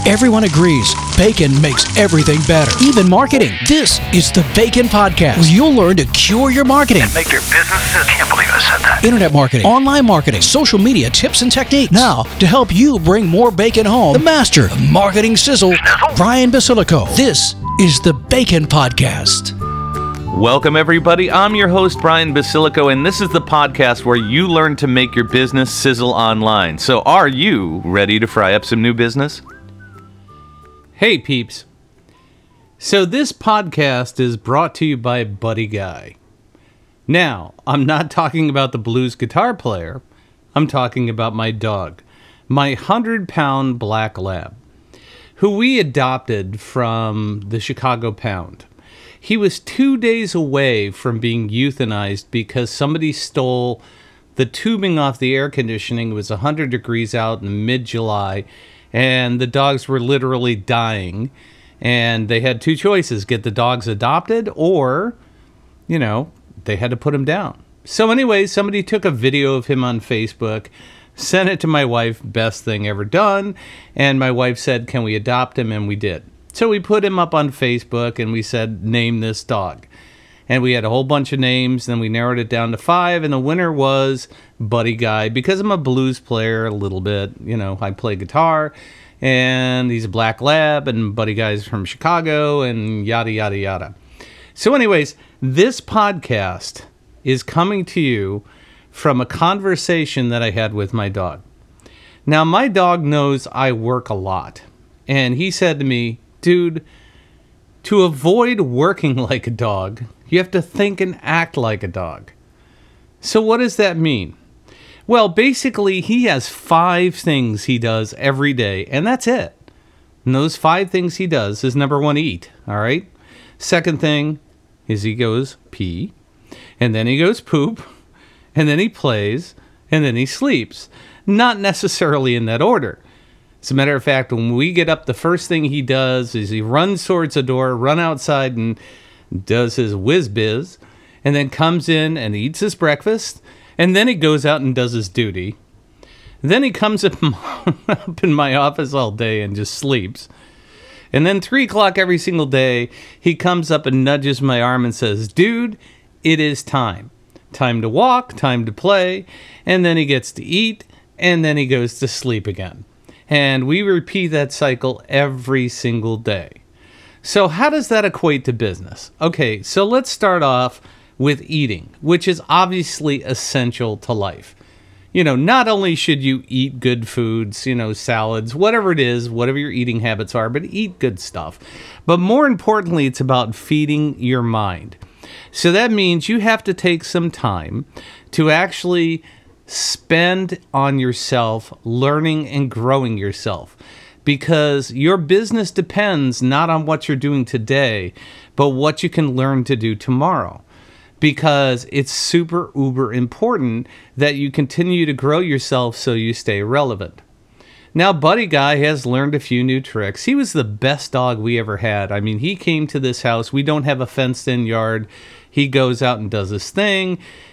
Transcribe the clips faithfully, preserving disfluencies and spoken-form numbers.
Everyone agrees bacon makes everything better, even marketing. This is the Bacon Podcast, where you'll learn to cure your marketing. And make your business. I can't believe I said that. Internet marketing, online marketing, social media tips and techniques. Now, to help you bring more bacon home, the master of marketing sizzle, Brian Basilico. This is the Bacon Podcast. Welcome, everybody. I'm your host, Brian Basilico, and this is the podcast where you learn to make your business sizzle online. So are you ready to fry up some new business? Hey, peeps. So this podcast is brought to you by Buddy Guy. Now, I'm not talking about the blues guitar player. I'm talking about my dog, my hundred-pound black lab, who we adopted from the Chicago Pound. He was two days away from being euthanized because somebody stole the tubing off the air conditioning. It was one hundred degrees out in mid-July, and the dogs were literally dying. And they had two choices: get the dogs adopted, or, you know, they had to put him down. So anyway, somebody took a video of him on Facebook, sent it to my wife, best thing ever done. And my wife said, can we adopt him? And we did. So we put him up on Facebook and we said, name this dog. And we had a whole bunch of names. Then we narrowed it down to five. And the winner was Buddy Guy, because I'm a blues player a little bit. You know, I play guitar, and he's a black lab, and Buddy Guy's from Chicago, and yada, yada, yada. So anyways, this podcast is coming to you from a conversation that I had with my dog. Now, my dog knows I work a lot. And he said to me, dude, to avoid working like a dog, you have to think and act like a dog. So what does that mean? Well, basically, he has five things he does every day, and that's it. And those five things he does is, number one, eat, all right? Second thing is he goes pee, and then he goes poop, and then he plays, and then he sleeps. Not necessarily in that order. As a matter of fact, when we get up, the first thing he does is he runs towards the door, run outside and does his whiz-biz, and then comes in and eats his breakfast, and then he goes out and does his duty. Then he comes up, up in my office all day and just sleeps. And then three o'clock every single day, he comes up and nudges my arm and says, dude, it is time. Time to walk, time to play, and then he gets to eat, and then he goes to sleep again. And we repeat that cycle every single day. So how does that equate to business? Okay, so let's start off with eating, which is obviously essential to life. You know, not only should you eat good foods, you know, salads, whatever it is, whatever your eating habits are, but eat good stuff. But more importantly, it's about feeding your mind. So that means you have to take some time to actually spend on yourself, learning and growing yourself, because your business depends not on what you're doing today, but what you can learn to do tomorrow. Because it's super uber important that you continue to grow yourself so you stay relevant. Now, Buddy Guy has learned a few new tricks. He was the best dog we ever had. I mean, he came to this house. We don't have a fenced-in yard. He goes out and does his thing.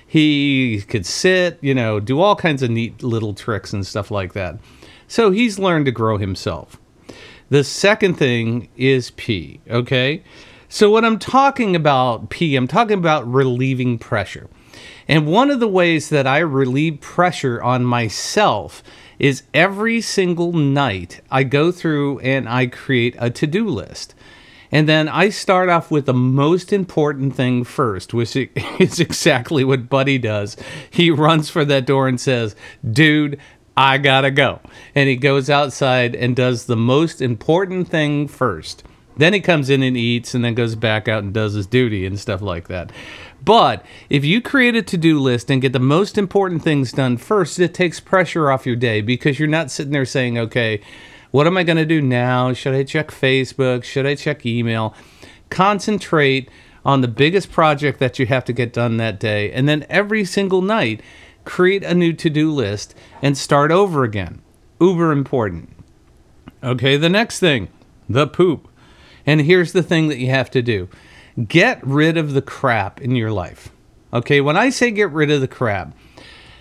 He could sit, you know, do all kinds of neat little tricks and stuff like that. So he's learned to grow himself. The second thing is pee, okay? So when I'm talking about pee, I'm talking about relieving pressure. And one of the ways that I relieve pressure on myself is every single night I go through and I create a to-do list. And then I start off with the most important thing first, which is exactly what Buddy does. He runs for that door and says, dude, I gotta go. And he goes outside and does the most important thing first. Then he comes in and eats and then goes back out and does his duty and stuff like that. But if you create a to-do list and get the most important things done first, it takes pressure off your day, because you're not sitting there saying, okay, what am I going to do now? Should I check Facebook? Should I check email? Concentrate on the biggest project that you have to get done that day. And then every single night, create a new to-do list and start over again. Uber important. Okay, the next thing, the poop. And here's the thing that you have to do. Get rid of the crap in your life. Okay, when I say get rid of the crap,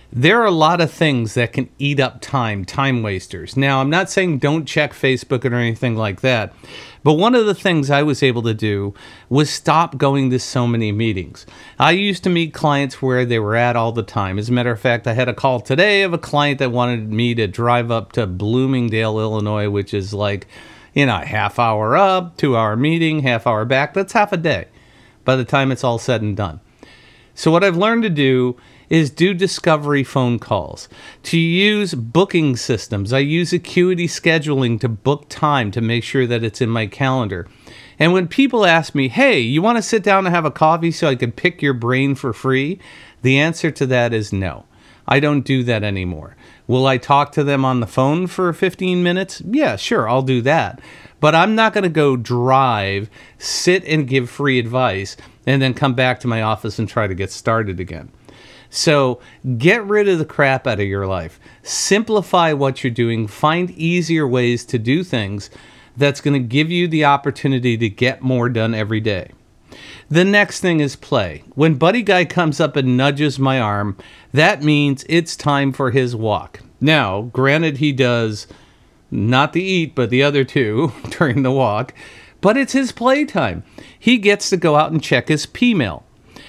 There are a lot of things that can eat up time, time wasters. Now, I'm not saying don't check Facebook or anything like that, but one of the things I was able to do was stop going to so many meetings. I used to meet clients where they were at all the time. As a matter of fact, I had a call today of a client that wanted me to drive up to Bloomingdale, Illinois, which is like, you know, a half hour up, two hour meeting, half hour back. That's half a day by the time it's all said and done. So what I've learned to do is do discovery phone calls, to use booking systems. I use Acuity scheduling to book time to make sure that it's in my calendar. And when people ask me, hey, you want to sit down and have a coffee so I can pick your brain for free? The answer to that is no. I don't do that anymore. Will I talk to them on the phone for fifteen minutes? Yeah, sure, I'll do that. But I'm not going to go drive, sit and give free advice, and then come back to my office and try to get started again. So get rid of the crap out of your life. Simplify what you're doing. Find easier ways to do things that's going to give you the opportunity to get more done every day. The next thing is play. When Buddy Guy comes up and nudges my arm, that means it's time for his walk. Now, granted, he does not the eat, but the other two during the walk, but it's his playtime. He gets to go out and check his P-mail.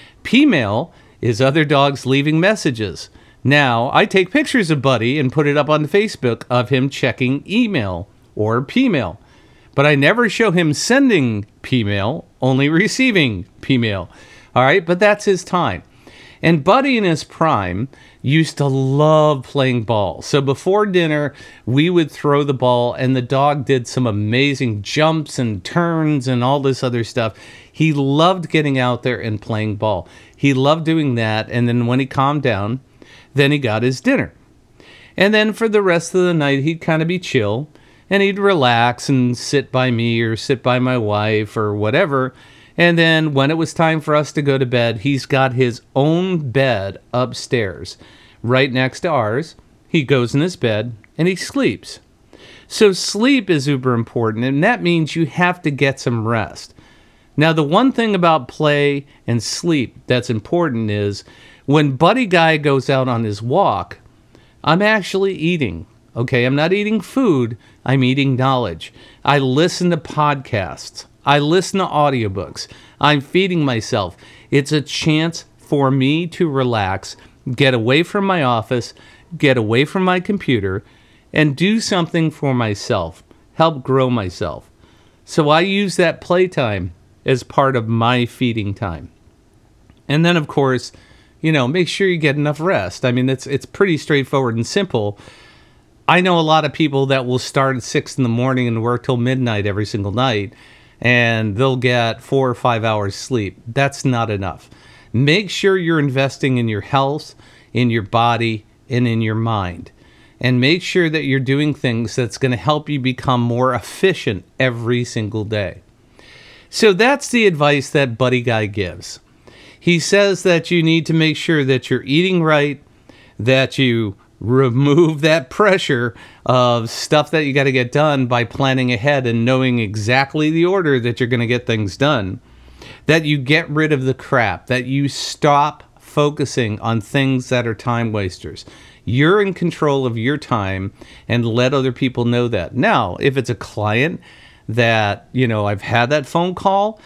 P-mail is other dogs leaving messages. Now, I take pictures of Buddy and put it up on Facebook of him checking email or P-mail. But I never show him sending P-mail, only receiving P-mail. All right, but that's his time. And Buddy in his prime used to love playing ball. So before dinner, we would throw the ball, and the dog did some amazing jumps and turns and all this other stuff. He loved getting out there and playing ball. He loved doing that, and then when he calmed down, then he got his dinner. And then for the rest of the night, he'd kind of be chill, and he'd relax and sit by me or sit by my wife or whatever. And then when it was time for us to go to bed, he's got his own bed upstairs, right next to ours. He goes in his bed and he sleeps. So sleep is uber important, and that means you have to get some rest. Now, the one thing about play and sleep that's important is when Buddy Guy goes out on his walk, I'm actually eating. Okay, I'm not eating food, I'm eating knowledge. I listen to podcasts. I listen to audiobooks. I'm feeding myself. It's a chance for me to relax, get away from my office, get away from my computer, and do something for myself, help grow myself. So I use that playtime as part of my feeding time. And then, of course, you know, make sure you get enough rest. I mean, it's it's pretty straightforward and simple. I know a lot of people that will start at six in the morning and work till midnight every single night, and they'll get four or five hours sleep. That's not enough. Make sure you're investing in your health, in your body, and in your mind. And make sure that you're doing things that's going to help you become more efficient every single day. So that's the advice that Buddy Guy gives. He says that you need to make sure that you're eating right, that you remove that pressure of stuff that you got to get done by planning ahead and knowing exactly the order that you're going to get things done, that you get rid of the crap, that you stop focusing on things that are time wasters. You're in control of your time, and let other people know that. Now, if it's a client that, you know, I've had that phone call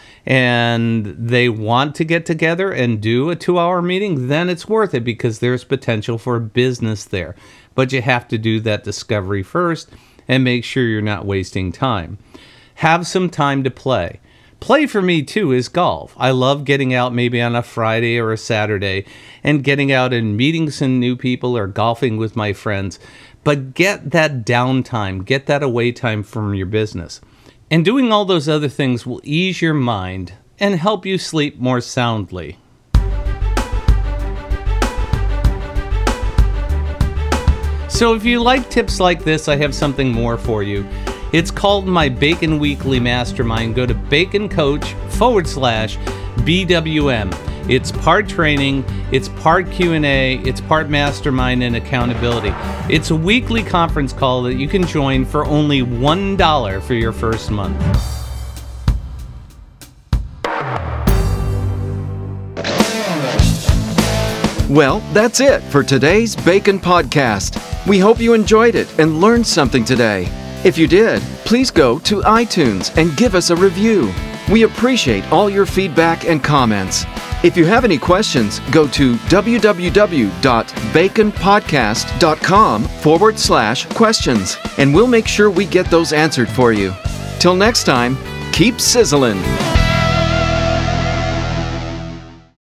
and they want to get together and do a two-hour meeting, then it's worth it because there's potential for business there. But you have to do that discovery first and make sure you're not wasting time. Have some time to play. Play for me, too, is golf. I love getting out maybe on a Friday or a Saturday and getting out and meeting some new people or golfing with my friends. But get that downtime, get that away time from your business. And doing all those other things will ease your mind and help you sleep more soundly. So if you like tips like this, I have something more for you. It's called my Bacon Weekly Mastermind. Go to baconcoach forward slash BWM. It's part training, it's part Q and A, it's part mastermind and accountability. It's a weekly conference call that you can join for only one dollar for your first month. Well, that's it for today's Bacon Podcast. We hope you enjoyed it and learned something today. If you did, please go to iTunes and give us a review. We appreciate all your feedback and comments. If you have any questions, go to www.baconpodcast.com forward slash questions, and we'll make sure we get those answered for you. Till next time, keep sizzling.